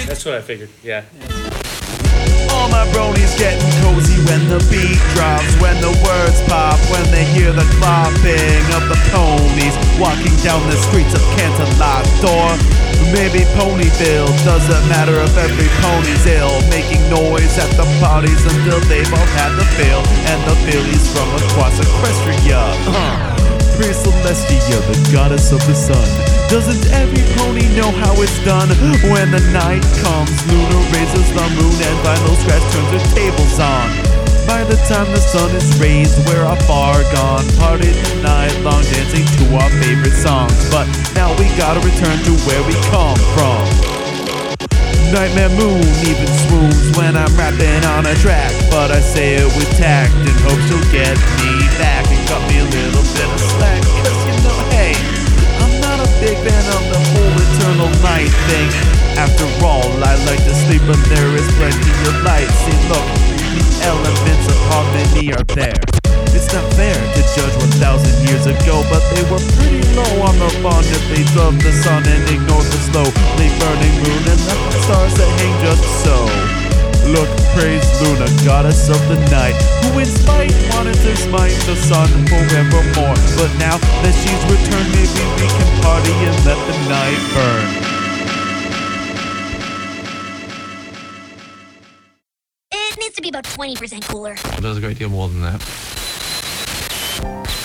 That's what I figured. Yeah. All my bronies getting cozy when the beat drops, when the words pop, when they hear the clopping of the ponies walking down the streets of Cantaloupe. Maybe Ponyville, doesn't matter if every pony's ill, making noise at the parties until they've all had the fill, and the fillies from across Equestria. Pre-Celestia, the goddess of the sun. Doesn't every pony know how it's done? When the night comes, Luna raises the moon and Vinyl Scratch turns her tables on. By the time the sun is raised, we're all far gone, partied the night long, dancing to our favorite songs. But now we gotta return to where we come from. Nightmare Moon even swoons when I'm rapping on a track, but I say it with tact and hope she'll get me back and cut me a little bit of slack. Cause you know, hey, I'm not a big fan of the whole eternal night thing. After all, I like to sleep when there is plenty of light. See, look, the elements of harmony are there. It's not fair to judge 1,000 years ago, but they were pretty low on the vulnerabilities of the sun and ignored the slowly burning moon and the stars that hang just so. Look, praise Luna, goddess of the night, who in spite wanted to smite the sun forevermore. But now that she's returned, maybe we can party and let the night burn. It needs to be about 20% cooler. It does a great deal more than that.